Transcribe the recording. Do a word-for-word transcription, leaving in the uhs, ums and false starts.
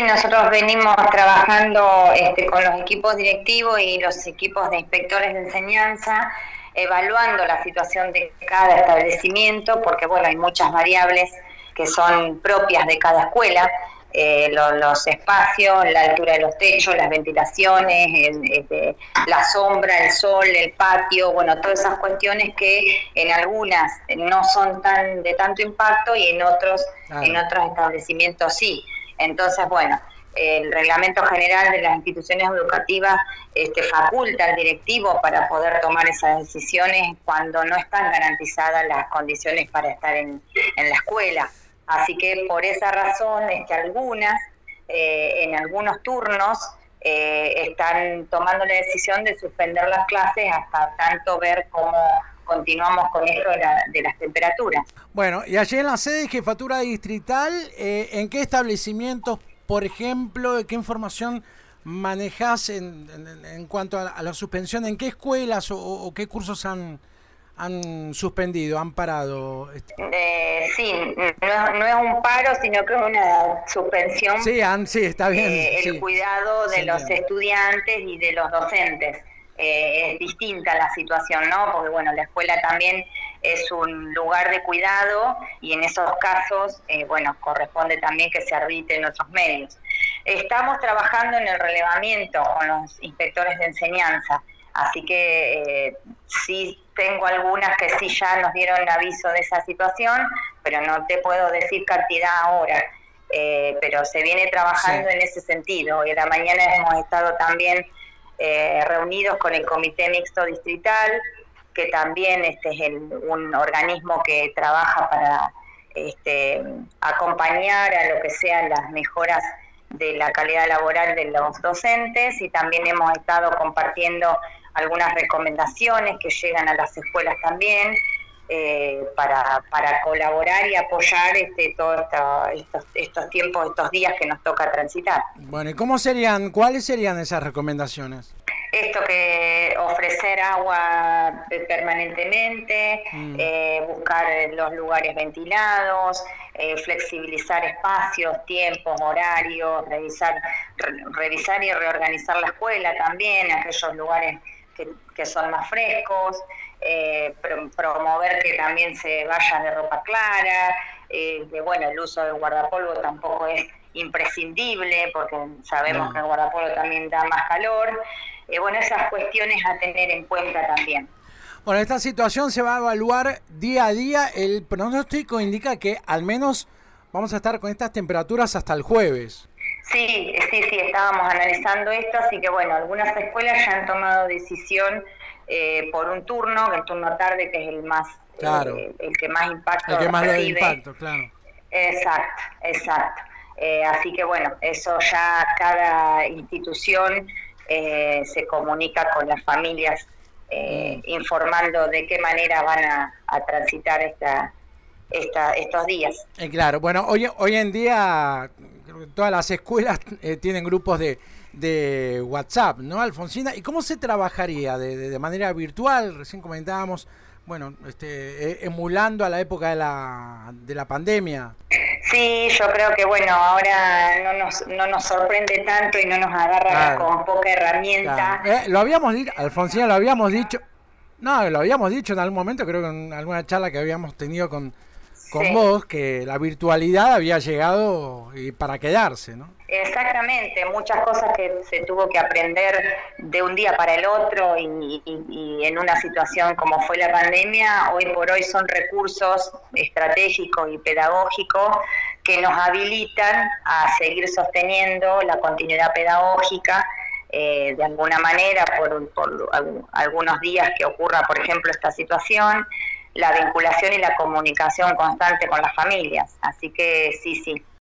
nosotros venimos trabajando este, con los equipos directivos y los equipos de inspectores de enseñanza, evaluando la situación de cada establecimiento, porque bueno, hay muchas variables que son propias de cada escuela, eh, lo, los espacios, la altura de los techos, las ventilaciones, el, este, la sombra, el sol, el patio, bueno, todas esas cuestiones que en algunas no son tan de tanto impacto y en otros, ah. en otros establecimientos sí. Entonces, bueno, el reglamento general de las instituciones educativas este, faculta al directivo para poder tomar esas decisiones cuando no están garantizadas las condiciones para estar en, en la escuela. Así que por esa razón es que algunas, eh, en algunos turnos, eh, están tomando la decisión de suspender las clases hasta tanto ver cómo continuamos con esto de, la, de las temperaturas. Bueno, y allí en la sede de Jefatura Distrital, eh, ¿en qué establecimientos, por ejemplo, qué información manejás en, en, en cuanto a, a la suspensión? ¿En qué escuelas o, o qué cursos han, han suspendido, han parado? Eh, sí, no, no es un paro, sino que es una suspensión. Sí, han, sí está bien. Eh, el sí. cuidado de sí, los entiendo. estudiantes y de los docentes. Eh, es distinta la situación, ¿no? Porque bueno, la escuela también es un lugar de cuidado y en esos casos, eh, bueno, corresponde también que se arbitren otros medios. Estamos trabajando en el relevamiento con los inspectores de enseñanza, así que eh, sí tengo algunas que sí ya nos dieron aviso de esa situación, pero no te puedo decir cantidad ahora. Eh, pero se viene trabajando sí. en ese sentido. Hoy en la mañana hemos estado también Eh, reunidos con el Comité Mixto Distrital, que también este es el, un organismo que trabaja para este, acompañar a lo que sean las mejoras de la calidad laboral de los docentes, y también hemos estado compartiendo algunas recomendaciones que llegan a las escuelas también, eh, para, para colaborar y apoyar este, todos esto, estos, estos tiempos, estos días que nos toca transitar. Bueno, ¿y cómo serían, cuáles serían esas recomendaciones? Esto que ofrecer agua permanentemente, mm. eh, buscar los lugares ventilados, eh, flexibilizar espacios, tiempos, horarios, revisar, re, revisar y reorganizar la escuela también, aquellos lugares que, que son más frescos, eh, pro, promover que también se vaya de ropa clara, eh, que bueno, el uso del guardapolvo tampoco es imprescindible porque sabemos no. que el guardapolvo también da más calor. Eh, bueno, esas cuestiones a tener en cuenta también. Bueno, esta situación se va a evaluar día a día. El pronóstico indica que al menos vamos a estar con estas temperaturas hasta el jueves. Sí, sí, sí, estábamos analizando esto, así que bueno, algunas escuelas ya han tomado decisión eh, por un turno, el turno tarde, que es el más, claro. eh, el que más impacto el que más recibe. le da impacto, claro. Exacto, exacto. Eh, así que bueno, eso ya cada institución eh, se comunica con las familias, eh, mm. informando de qué manera van a, a transitar esta, esta, estos días. Eh, claro, bueno, hoy, hoy en día todas las escuelas eh, tienen grupos de, de WhatsApp, ¿no, Alfonsina? ¿Y cómo se trabajaría? ¿De, de, de manera virtual? Recién comentábamos, bueno, este, eh, emulando a la época de la, de la pandemia. Sí, yo creo que bueno, ahora no nos, no nos sorprende tanto y no nos agarra claro. con poca herramienta. Claro. Eh, lo habíamos dicho, Alfonsina, lo habíamos dicho, no, lo habíamos dicho en algún momento, creo que en alguna charla que habíamos tenido con, con sí. vos, que la virtualidad había llegado y para quedarse, ¿no? Exactamente, muchas cosas que se tuvo que aprender de un día para el otro y, y, y en una situación como fue la pandemia, hoy por hoy son recursos estratégicos y pedagógicos que nos habilitan a seguir sosteniendo la continuidad pedagógica eh, de alguna manera por, por algunos días que ocurra, por ejemplo, esta situación, la vinculación y la comunicación constante con las familias. Así que sí, sí.